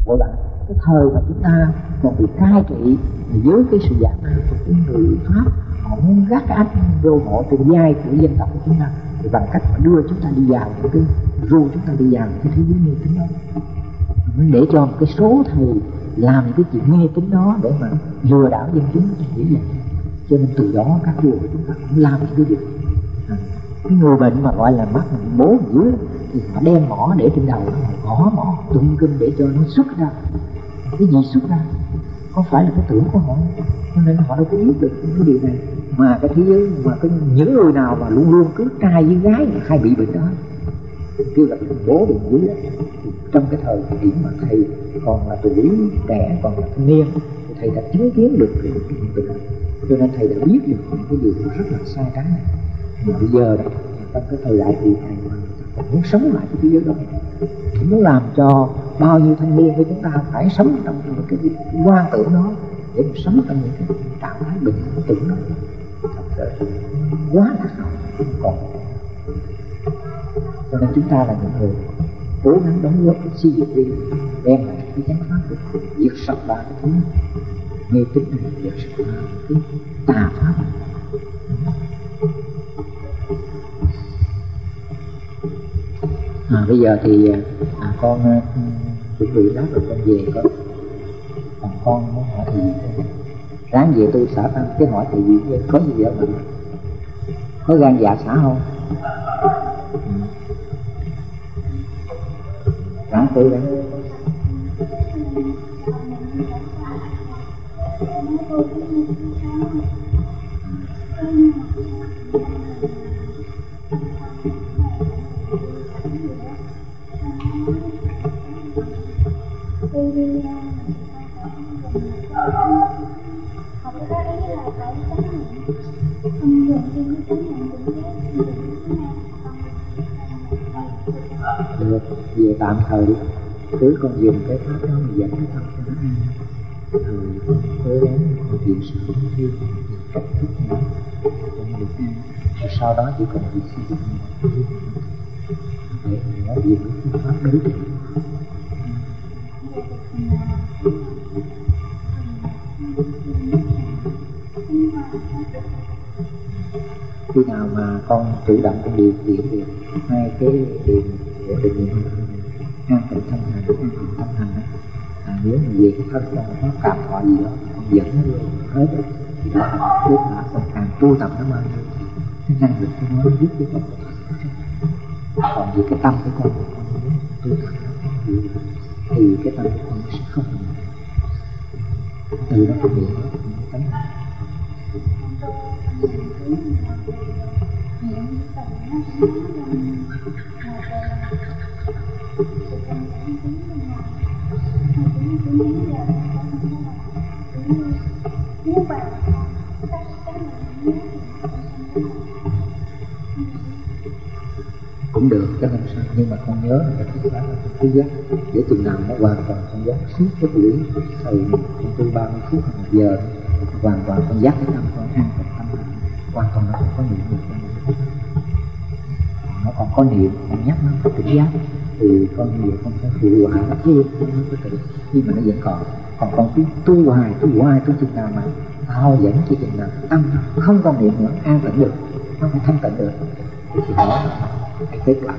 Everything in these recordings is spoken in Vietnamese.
Gọi là cái thời mà chúng ta còn bị cai trị với cái sự giả man của cái người Pháp, họ muốn gác áp vô mộ trên vai của dân tộc của chúng ta, thì bằng cách họ đưa chúng ta đi vào những cái ru, chúng ta đi vào cái thế giới mê tín đó, để cho một cái số thầy làm những cái chuyện mê tín đó để mà lừa đảo dân chúng như vậy. Cho nên từ đó các chùa của chúng ta cũng làm những cái việc cái người bệnh mà gọi là mắc bố dưới thì họ đem mỏ để trên đầu nó, họ gõ mỏ tụng kinh để cho nó xuất ra. Cái gì xuất ra không phải là cái tưởng của họ, cho nên họ đâu có biết được cái điều này. Mà cái thế giới mà cái những người nào mà luôn luôn cứ trai với gái hay bị bệnh đó, kêu là bố bệnh dưới đó, thì trong cái thời điểm mà thầy còn là tuổi trẻ, còn là thanh niên, thì thầy đã chứng kiến được cái hiện tượng này, cho nên thầy đã biết được những cái điều rất là sai trái này. Mà bây giờ đó, trong cái thời đại thì thầy còn muốn sống lại cái thế giới đó, muốn làm cho bao nhiêu thanh niên của chúng ta phải sống trong cái quan tưởng đó, để mà sống trong những cái trạng thái bình tưởng đó. Thật sự quá là không còn. Cho nên chúng ta là những người cố gắng đóng góp xây dựng đi, đem lại cái chánh pháp được, diệt sạch ba cái thứ mê tín này, diệt sạch ba cái tà pháp này. Bây giờ thì con chuẩn bị lát rồi con về có. Còn con muốn hỏi thì ráng về tôi xả tăng cái hỏi thì gì có gì vậy mà có gan dạ xả không? Ráng cố gắng. Được, về tạm thời đi, cứ con dùng cái pháp đó mà dẫn cái tâm cho nó an, rồi con cố gắng con chịu sự không thiêu, chịu cách thức nào cho nó được an, rồi sau đó chỉ cần việc xây dựng để nó dùng cái pháp đối trị. Khi nào mà con chủ động con điều khiển được hai cái điều của định niệm an tịnh thân hành, an tịnh tâm hành đó, nếu mà về cái thân con có cảm thọ gì đó con dẫn nó lên hết đó, thì đó là kết quả con càng tu tập nó bao nhiêu cái năng lực của nó giúp cho con. Còn về cái tâm của con muốn tu tập thì cái tâm của con sẽ không từ đó con niệm nó tánh. Cũng được, chắc không sao, nhưng mà con nhớ là cái đó là cái giác, để chừng nào nó hoàn toàn con giác suốt cái buổi thời con tu 30 phút hoặc 1 giờ, hoàn toàn con giác cái tâm con an tịnh tâm, hoàn toàn nó không có niệm được, nó còn có niệm, con nhắc nó phải tỉnh giác, thì con nhiều con sẽ phụ hoài nó thêm, nó có tự, nhưng mà nó vẫn còn con cứ tu hoài tu chừng nào mà ao dẫn cho chừng nào tâm nó không còn niệm nữa, an tịnh được, nó phải thanh tịnh được, thì đó cái kết quả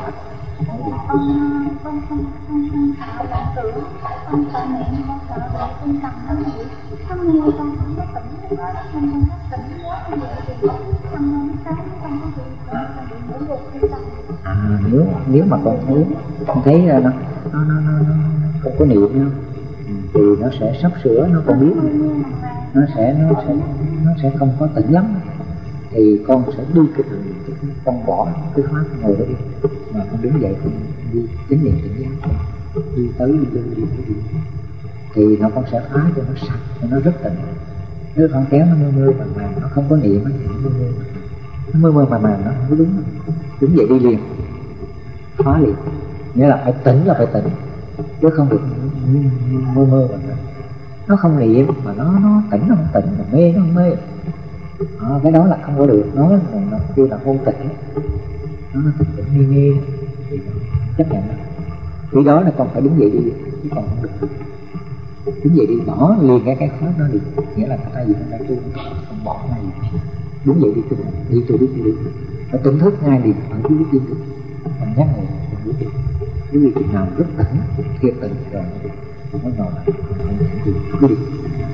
con sợ vọng tưởng, con sợ niệm, con sợ bị tinh thần nó nhiều, không nhiều con không có tỉnh, không có tỉnh quá như vậy thì không có không có bị ngủ gục tinh thần. Nếu mà con thấy nó không có niệm nữa, thì nó sẽ sắp sửa, nó còn biết nó sẽ không có tỉnh lắm, thì con sẽ đi cái đường con bỏ cái pháp ngồi đó đi, mà con đứng dậy con đi chánh niệm tỉnh giác, đi tới đi lui thì nó con sẽ phá cho nó sạch, cho nó rất tịnh. Nếu con kéo nó mơ màng nó không có niệm thì nó mơ màng nó không có đúng, đứng dậy đi liền, phá liền, nghĩa là phải tỉnh chứ không được mơ màng. Nó không niệm mà nó tỉnh nó không tỉnh, mà mê nó không mê. Cái đó là không có được, nó kêu là vô tỉnh, nó tỉnh mê thì chấp nhận đó. Khi đó là con phải đứng dậy đi, chứ còn không được. Đứng dậy đi, bỏ liền cái pháp đó đi. Nghĩa là thay vì con đang tu, con bỏ ngay. Đứng dậy đi tu, đi tu biết đi. Phải tỉnh thức ngay liền, phải chú biết đi. Con nhắc người, con biết đi. Quý vị chừng nào rất tỉnh, thiệt tỉnh rồi mới ngồi lại, không thể đi, cứ đi.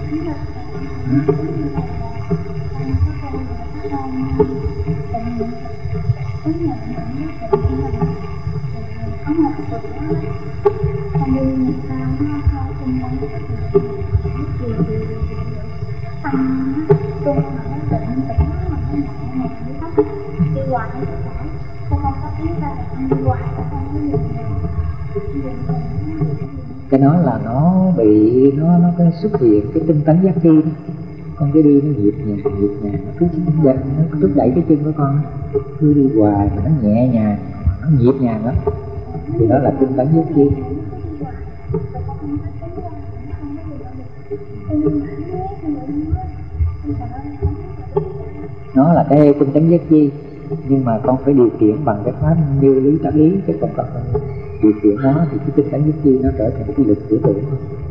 Cái đó là nó bị nó cái xuất hiện cái tinh tấn giác chi đó. Con cứ đi nó nhịp nhàng nó cứ nó thúc đẩy cái chân của con cứ đi hoài mà nó nhẹ nhàng, nó nhịp nhàng lắm thì đó là tinh tấn giác chi. Nó là cái tinh tấn giác chi, nhưng mà con phải điều khiển bằng cái pháp như lý tác ý, chứ còn con điều khiển nó thì cái tinh tấn giác chi nó trở thành cái lực tưởng tượng.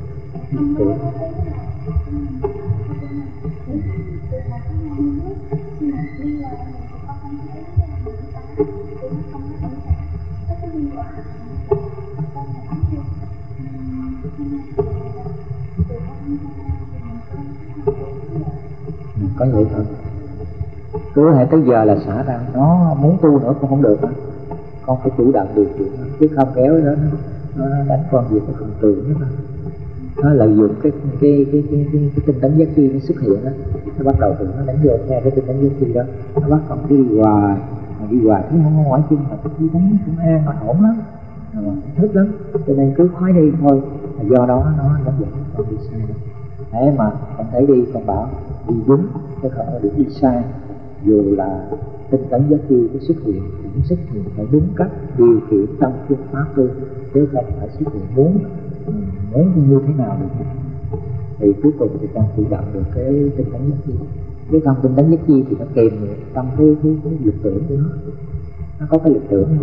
Có vậy thôi. Cứ hãy tới giờ là xả ra, nó muốn tu nữa cũng không được. Con phải chủ động điều khiển nó, chứ không kéo nó đánh con việc cái phần tưởng đó. Nó lợi dụng cái tinh tấn giác chi nó xuất hiện đó, nó bắt đầu từ nó đánh vô theo cái tinh tấn giác chi đó, nó bắt con cứ đi hoài thấy không có mỏi chân mà đi đánh cũng an mà ổn lắm, thích lắm, cho nên cứ khoái đi thôi. Do đó nó dẫn con đi sai đó. Thế mà con thấy đi, con bảo đi đúng chứ không có được đi sai. Dù là tinh tấn giác chi cái xuất hiện cũng xuất hiện phải đúng cách điều khiển trong phương pháp tu, chứ không phải xuất hiện muốn như thế nào được. Thì cuối cùng thì con chủ động được cái tinh tấn giác chi. Cái không tinh tấn giác chi thì nó kèm trong cái lực tưởng của nó có cái lực tưởng này.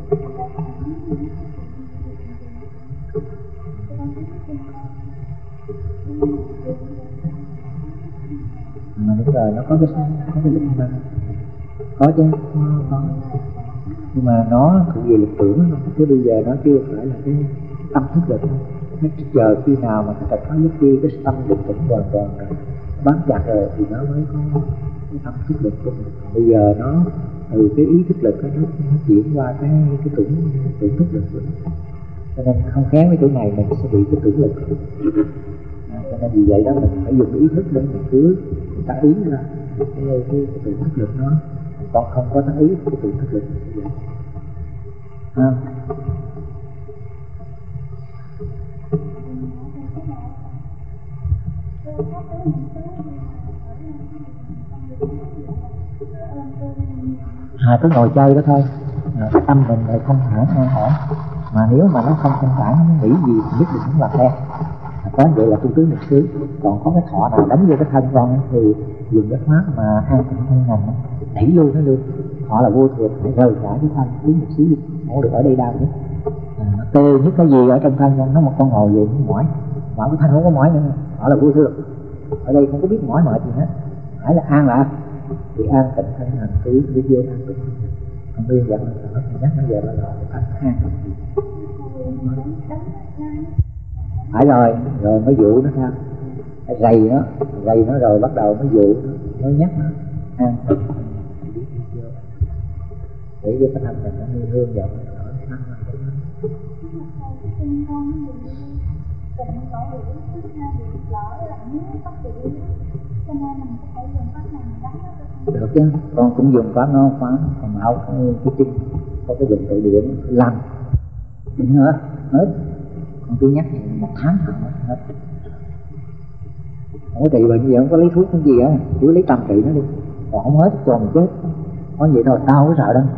Mà đúng rồi, nó có cái lực năng, có chứ, có. Nhưng mà nó thuộc về lực tưởng thôi, chứ bây giờ nó chưa phải là cái tâm thức lực thôi. Chờ khi nào mà tập pháp nhất chi cái tâm lực tỉnh hoàn toàn rồi bám chặt rồi thì nó mới có cái tâm thức lực của mình. Bây giờ nó từ cái ý thức lực nó chuyển qua cái tưởng thức lực của nó, cho nên không khéo cái chỗ này mình sẽ bị cái tưởng lực. Cho nên vì vậy đó mình phải dùng ý thức để mình cứ ta ý ra cái tưởng thức lực nó, còn không có ta ý cái tưởng thức lực như vậy. Cứ ngồi chơi đó thôi, cái tâm mình lại không thản an ổn, mà nếu mà nó không thanh thản nó nghĩ gì thì nhất định cũng làm theo. Có vậy là tu tứ một xứ. Còn có cái thọ nào đánh vô cái thân con thì dùng cái pháp mà an tịnh thân hành đẩy lui nó luôn. Họ là vô thường, phải rời khỏi cái thân tứ một xứ, không được ở đây đau chứ. Tê nhất cái gì ở trong thân con, nó một con ngồi về cũng mỏi, mà cái thân không có mỏi nữa. Họ là vô thường, ở đây không có biết mỏi mệt gì hết, phải là an lạc thì an tịnh thân hành tứ với vô an tịnh. Còn nguyên dẫn là thở, nhắc nó về là anh an tịnh. Phải rồi mới dụ nó theo, rầy nó rồi bắt đầu mới dụ nó, mới nhắc nó an tịnh để cho cái thanh tịnh nó hương vào nó thở nó. Được chứ, con cũng dùng pháp nó phá, còn mạo cái chân có cái dùng tự điện làm đừng hết con cứ nhắc một tháng hết. Không có trị bệnh gì, không có lấy thuốc không gì á, cứ lấy tâm trị nó đi, còn không hết cho mình chết. Có vậy thôi, tao không có sợ đâu.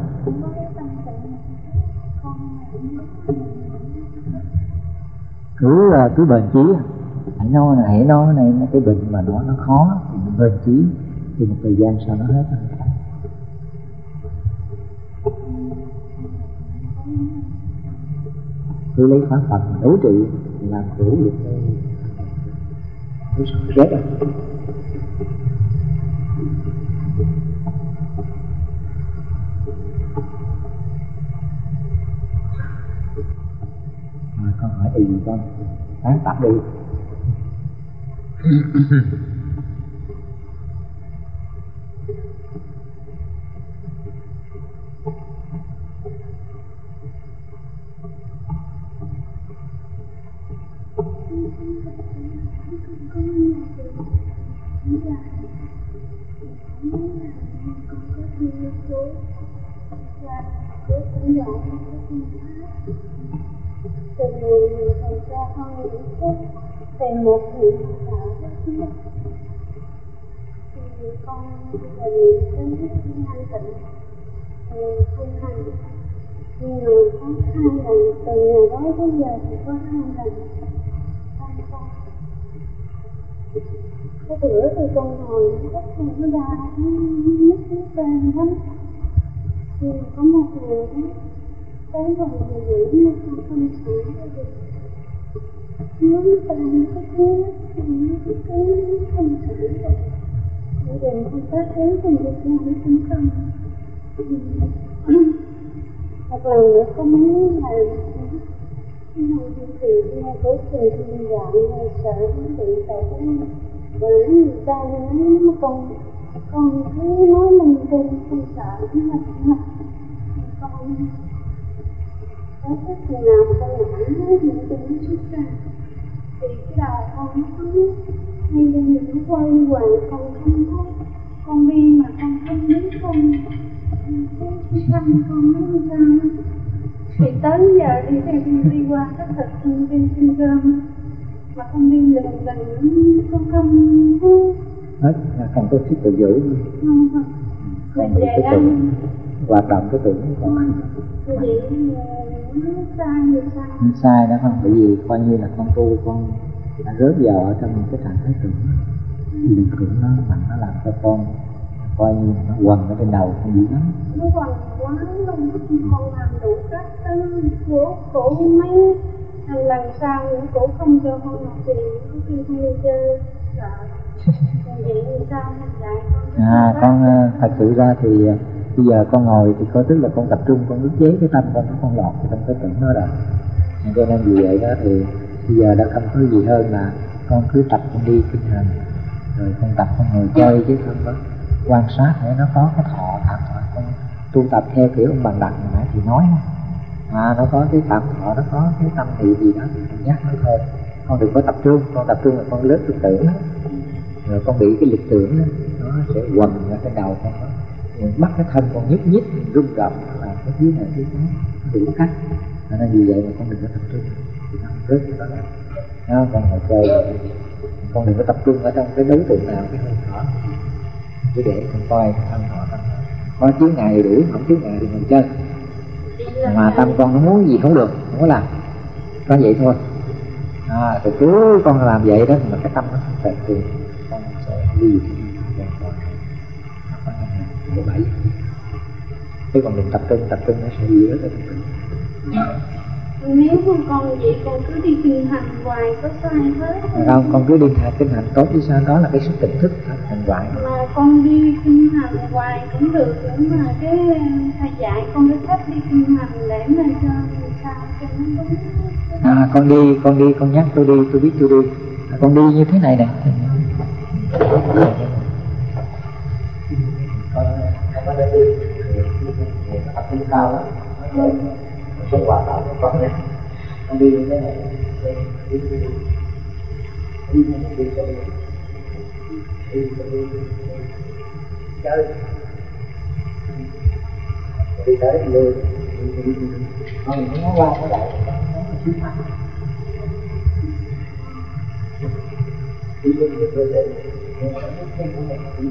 Cứ bền chí, hãy nói này cái bệnh mà nó khó thì mình bền chí thì một thời gian sau nó hết. cứ lấy pháp Phật mà đối trị làm đủ được cái stress đó. Con hỏi gì con sáng tập đi. Về một niệm thở đó chính là thì con bây giờ niệm đến thanh tịnh không hành, nhưng mà có 2 lần từ ngày đó tới giờ thì có 2 lần con cái bữa thì con ngồi rất là nó đau, nó vang lắm. Thì có một ngày đó tới gần giờ rưỡi nhưng con không sáng cái gì. Nó tan cái thứ không xử được. Bây giờ không có thứ trong Việt Nam cũng không. Một lần nữa có muốn làm nhưng mà thì nghe cổ truyền thiên dạng hay sợ nó bị tại cái và người ta nói con cứ nói mình không sợ nhưng mà con có cái gì nào mà con ngã thì nó xuất ra thì cái đầu con nó cứ ngay lên mình nó quay hoài, con không có con đi mà con không biết con cái thân con nó làm sao. Thì tới giờ đi theo đi qua cái thực đi xin cơm mà con đi lần con không hết là không có sức tự giữ, không bị cái tưởng hoạt động cái tưởng của con. Vậy nó sai thì sao? Sai đó không, bởi vì coi như là con tu con đã rớt vào ở trong cái trạng thái tưởng, thì tưởng nó mạnh nó làm cho con coi như nó quằn ở trên đầu con dữ lắm. Nó quằn quá luôn, con làm đủ các thứ cổ mấy lần sau nữa cổ không cho con nộp tiền, nó kêu con đi chơi sợ. Còn vậy thì sao mình dạy con? Con thật sự ra thì bây giờ con ngồi thì có tức là con tập trung, con ức chế cái tâm con lọt trong cái tưởng đó rồi. Cho nên vì vậy đó thì bây giờ đã không có gì hơn là con cứ tập con đi kinh hành, rồi con tập con ngồi chơi chứ không có quan sát để nó có cái thọ cảm thọ. Con tu tập theo kiểu ông Bằng Đặc hồi nãy thì nói nó có cái cảm thọ, nó có cái tâm thị gì đó thì con nhắc nó thôi. Con đừng có tập trung, con tập trung là con lớp lực tưởng đó. Rồi con bị cái lực tưởng đó, nó sẽ quằn ở trên đầu con đó. Bắt cái thân con nhúc nhích rung động là cái dưới này dưới đó đủ cách. Nên vì vậy mà con đừng có tập trung thì nó rớt cái đó là con ngồi chơi, con đừng có tập trung ở trong cái đối tượng nào, cái hơi thở cứ để con coi cái thân thọ tâm có chướng ngại thì đuổi, không chướng ngại thì ngồi chơi. Mà tâm con nó muốn gì không được, không có làm, có vậy thôi. Từ cứ con làm vậy đó mà cái tâm nó không tệ thì con sẽ đi cái bẫy. Chứ còn đừng tập trung nó sẽ đi rất là tập trung. Nếu con vậy con cứ đi kinh hành hoài có sai hết không? Con cứ đi kinh hành tốt chứ sao, đó là cái sức tỉnh thức hành hoài. Mà con đi kinh hành hoài cũng được, nhưng mà cái thầy dạy con cái cách đi kinh hành để mà cho sao cho nó đúng. Con đi con nhắc tôi đi, tôi biết tôi đi. Con đi như thế này nè. Con đi tập trung cao lắm. Sinh hoạt tạo cho con nha. Con đi như thế này, đi chơi, đi tới đi lui, con nó qua nó lại, nó xíu mặt, đi luôn được cơ thể, nhưng mà nó không có một cái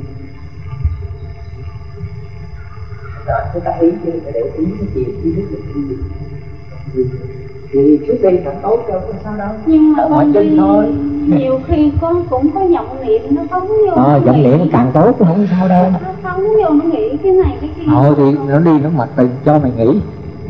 rồi cái tâm ý chứ phải để ý cái chuyện ý thức được đi thì trước đây thật tốt đâu có sao đâu, nhưng mà con đi thôi. Nhiều khi con cũng có vọng niệm nó phóng vô vọng niệm càng tốt cũng không sao đâu, nó phóng vô nó nghĩ cái này cái kia thì nó đi nó mà tìm cho mày nghĩ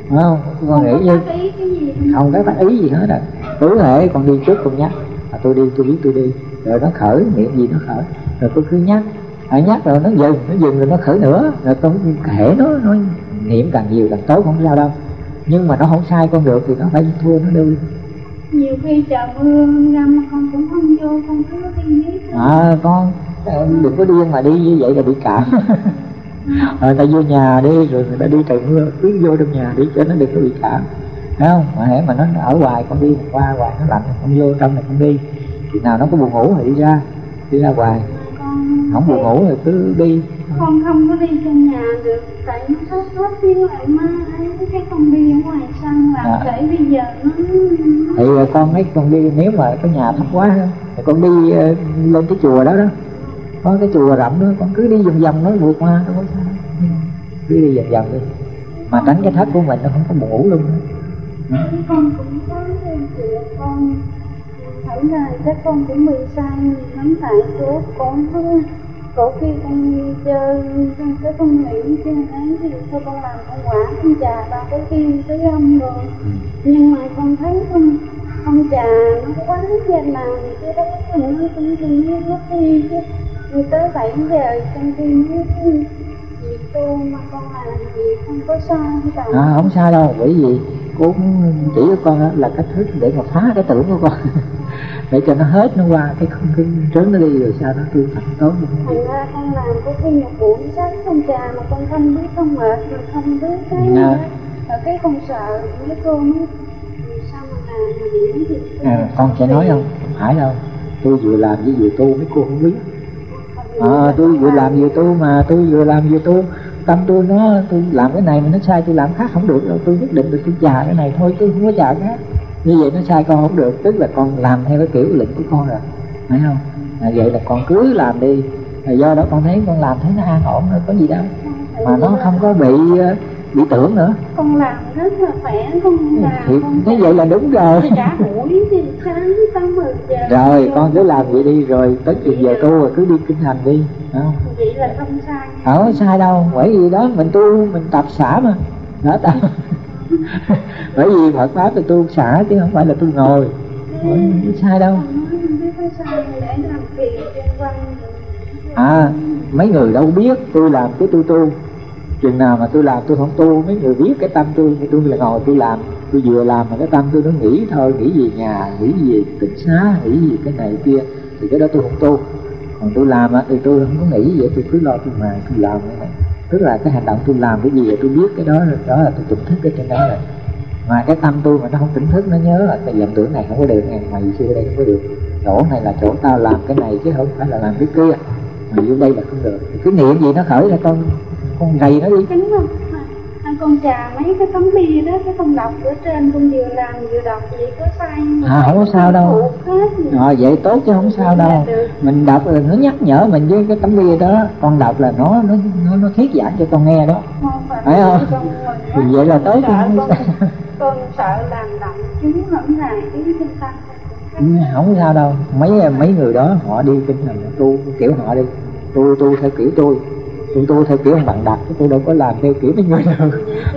không? Con nghĩ như không có tác ý gì hết à. Cứ hệ con đi trước con nhắc tôi đi, tôi biết tôi đi, rồi nó khởi niệm gì nó khởi, rồi tôi cứ nhắc rồi nó dừng rồi nó khởi nữa, rồi con hệ nó niệm càng nhiều càng tốt, không sao đâu. Nhưng mà nó không sai con được thì nó phải thua nó đi. Nhiều khi trời mưa ra mà con cũng không vô, con cứ đi biết. Con đừng có điên mà đi như vậy là bị cảm. Người ta vô nhà đi, rồi người ta đi trời mưa cứ vô trong nhà đi cho nó đừng có bị cảm, thấy không? Mà hễ mà nó ở ngoài con đi qua hoài nó lạnh không vô trong này không đi, khi nào nó có buồn ngủ thì đi ra ngoài, không buồn ngủ thì cứ đi. Con không có đi trong nhà được tại nó hết tiếng lại ma ấy, cái con đi ở ngoài sân làm để bây giờ nó thì con đi, nếu mà cái nhà thấp quá thì con đi lên cái chùa đó có cái chùa rộng đó, con cứ đi vòng vòng nó vượt qua đâu có sao, cứ đi vòng vòng đi mà tránh cái thất của mình nó không có buồn ngủ luôn. Con cũng có chuyện con thấy là chắc con cũng bị sai lắm tại chỗ con thôi. Cổ khi con chơi cái con nghĩ chơi ấy thì thôi con làm con quả con trà ba cái kim tới ông rồi, nhưng mà con thấy con trà nó quá giờ làm cái đó nó cũng mất đi chứ tới 7 giờ trong khi mới việc tu mà con làm gì không có sai đâu. Không sai đâu, bởi vì cô cũng chỉ cho con là cách thức để mà phá cái tưởng của con để cho nó hết, nó qua cái trớn nó đi rồi sao nó tu thành tốt. Thành ra con làm có khi một buổi sáng con trà mà con không biết, không mệt rồi không biết cái đó. Rồi cái con sợ mấy cô mới sao mà làm gì gì. Con sẽ nói không phải đâu, tôi vừa làm với vừa tu mấy cô không biết. Tôi vừa làm vừa tu mà tôi vừa làm vừa tu, tâm tôi làm cái này mà nó sai tôi làm khác không được đâu, tôi nhất định là tôi chà cái này thôi tôi không có chà khác, như vậy nó sai con không được, tức là con làm theo cái kiểu lệnh của con rồi, phải không? Vậy là con cứ làm đi, do đó con thấy con làm thấy nó an ổn, nó có gì đâu mà nó không có bị tưởng nữa. Con làm rất là khỏe, con làm thì thế vậy là đúng rồi. Cả buổi thì sáng 8-10 giờ rồi con cứ làm vậy đi, rồi tới chừng giờ tu rồi cứ đi kinh hành đi, không? Vậy là không sai. Không sai đâu, bởi vì đó mình tu mình tập xả mà đó tập. Bởi vì Phật pháp là tu xả chứ không phải là tu ngồi, không sai đâu. Mấy người đâu biết tôi làm cái tôi tu, chừng nào mà tôi làm tôi không tu, mấy người biết cái tâm tôi là ngồi tôi làm, tôi vừa làm mà cái tâm tôi nó nghĩ thôi, nghĩ gì nhà, nghĩ gì tịnh xá, nghĩ gì cái này kia thì cái đó tôi không tu. Còn tôi làm thì tôi không có nghĩ vậy, tôi cứ lo tôi mài tôi làm cái này, tức là cái hành động tôi làm cái gì vậy tôi biết cái đó là tôi tỉnh thức ở trên đó rồi. Mà cái tâm tôi mà nó không tỉnh thức, nó nhớ là cái dòng tưởng này không có được, mày xưa đây không có được, chỗ này là chỗ tao làm cái này chứ không phải là làm cái kia, mà vô đây là không được. Cái niệm gì nó khởi ra con gầy nó đi. Đúng không? Con trà mấy cái tấm bia đó, cái con đọc ở trên con vừa làm vừa đọc vậy có sai không có sao đâu. Vậy tốt chứ không sao đâu. Mình đọc là nó nhắc nhở mình với cái tấm bia đó, con đọc là nó thuyết giảng cho con nghe đó, phải không? Thì vậy là tốt chứ không sao. Con sợ làm động chúng không làm cái tinh thần. Không sao đâu, mấy người đó họ đi kinh hành tu kiểu họ đi, tu theo kiểu tôi theo kiểu ông bạn đặt, chứ tôi đâu có làm theo kiểu mấy người đâu.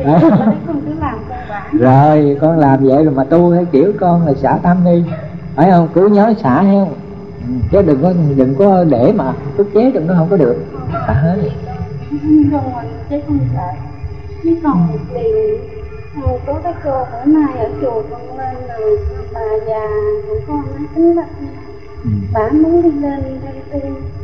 Rồi con làm vậy rồi mà tu theo kiểu con là xả tâm đi, phải không? Cứ nhớ xả theo, chứ đừng có để mà ức chế trong nó không có được, xả hết. Chứ còn thì có cái cô bữa nay ở chùa con lên rồi bà già của con nói tính là bà muốn đi lên đây tu,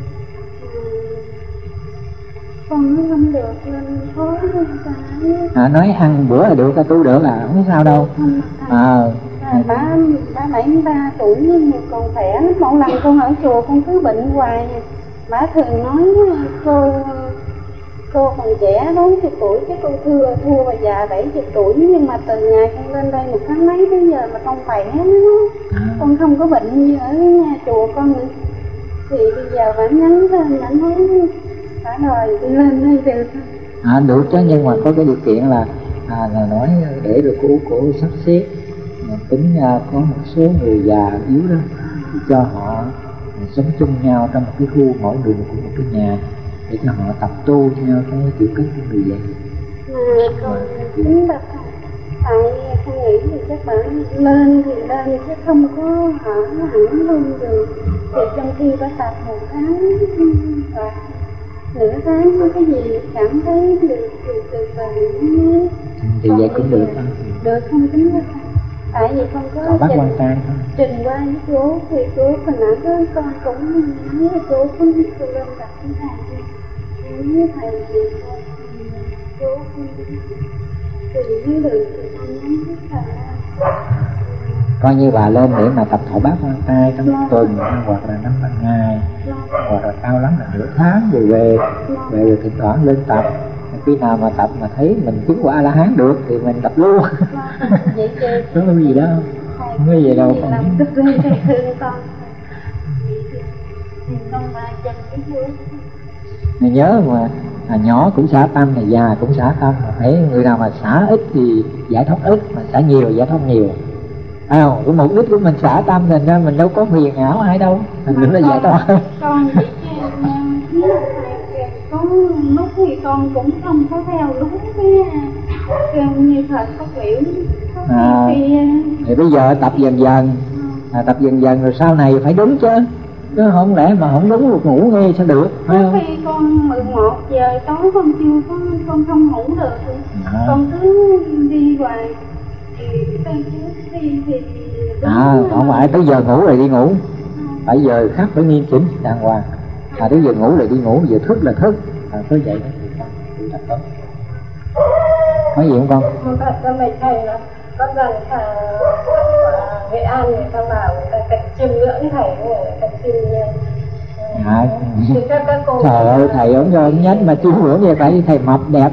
con nói không được nên khó hơn cả. Nói ăn bữa là được, tu được là không sao đâu. Bà 73 tuổi nhưng mà còn khỏe. Mỗi lần con ở chùa con cứ bệnh hoài. Bà thường nói cô còn trẻ 40 tuổi chứ cô thua bà già 70 tuổi, nhưng mà từ ngày con lên đây 1 tháng mấy tới giờ mà con khỏe lắm. Con không có bệnh như ở nhà chùa con nữa. Thì bây giờ bà nhắn lên, bà nói cả đời đi lên đây được. Được chứ, nhưng mà có cái điều kiện là nói để rồi cô sắp xếp tính có một số người già yếu đó thì cho họ sống chung nhau trong một cái khu, mỗi người cũng một cái nhà, để cho họ tập tu theo cái kiểu cách của người già. Còn tính đặt Tại con nghĩ thì các bạn lên thì lên chứ không có ở hẳn luôn được. Thì trong khi có tập 1 tháng hoặc nửa tháng cái gì cảm thấy được từ mới. Thì vậy cũng được thôi. Được không tính hết. Tại vì không có bác quan trai thôi. trình qua với cô thì cô phần nào con cũng nói là cô không biết cô lên tập cái thầy với thầy thì cô không từ được thì không nhắm biết thầy. Coi như bà lên để mà tập thổ bát quan trai trong một tuần hoặc là 5 ngày hoặc là cao lắm là nửa tháng rồi về rồi thỉnh thoảng lên tập. Khi nào mà tập mà thấy mình chứng quả A-la-hán được thì mình tập luôn. Vậy chứ không có gì đâu, không có gì đâu. Làm tức lên thầy thương con thì con ba chân cái vui. Mày nhớ mà nhỏ cũng xả tâm, mà già cũng xả tâm. Mà thấy người nào mà xả ít thì giải thoát ít, mà xả nhiều giải thoát nhiều. Cái mục đích của mình xả tâm thành ra mình đâu có phiền não ai đâu, mình nó giải thoát. Con vậy chứ có lúc thì con cũng không có theo đúng cái như thời phát biểu. Thì bây giờ tập dần dần, tập dần dần rồi sau này phải đúng chứ không lẽ mà không đúng được ngủ nghe sao được, phải không? Khi con 11 giờ tối con chưa có, con không ngủ được, con cứ đi hoài thì không phải tới giờ ngủ rồi đi ngủ, phải giờ khác phải nghiêm chỉnh đàng hoàng. Tới giờ ngủ rồi đi ngủ, giờ thức là thức, tới vậy đó thì con nói gì không con? Con này thầy là con rằng Nghệ An người ta vào người ta tập chiêm ngưỡng thầy, tập chiêm trời ơi thầy ông nhách mà chiêm ngưỡng vậy phải thầy mập đẹp.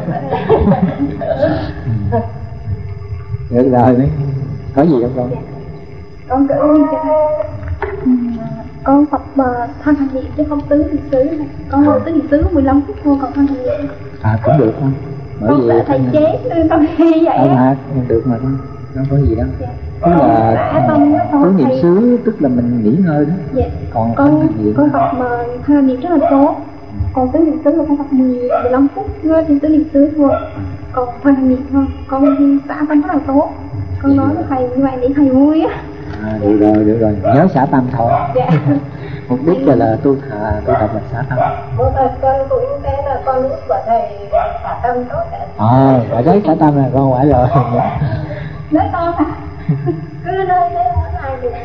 Được rồi đấy, có gì không con? Con cỡ như cho con tập thanh hành niệm chứ không tứ niệm xứ. Con ngồi tứ niệm xứ 15 phút thôi, còn thanh hành niệm cũng được không? Bởi vì thầy chế nên con như vậy á. Được mà con, không có gì đâu. Tức là tứ niệm xứ tức là mình nghỉ ngơi đó. Dạ. Còn con tập mà thanh hành niệm rất là tốt. Còn tứ niệm xứ là con tập 15 phút trên tứ niệm xứ thôi. Còn thanh hành niệm thôi, con xả tâm rất là tốt. Con nói với thầy như vậy để thầy vui á. Được rồi, nhớ xả tâm thôi. Dạ. Mục đích là tu tập là xả tâm. Một thời con cũng thế là con ước của thầy xả tâm tốt. Phải đấy, xả tâm là con phải rồi. Nói con cứ nơi đấy ở này được.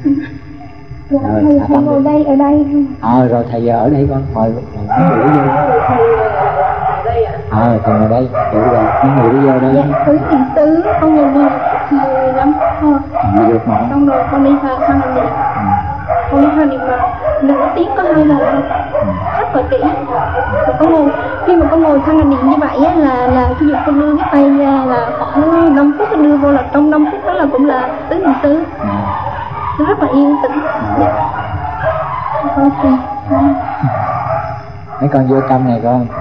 Rồi, thầy ngồi đây ở đây. Rồi thầy giờ ở đây con mời người đi vô. Thầy ngồi đây, được rồi, người đi vô đây. Dạ, tứ niệm xứ con ngồi 15 phút thôi. Được mà. Xong rồi con đi thang hành niệm. Con đi thang niệm mà nửa tiếng có 2 lần thôi. Rất là kỹ. Khi mà con ngồi thang hành niệm như vậy á, là khi mà con đưa cái tay ra là khoảng 5 phút đưa vô, là trong 5 phút đó là cũng là tứ niệm xứ. Rất là yên tĩnh. Mấy con vô tâm này con.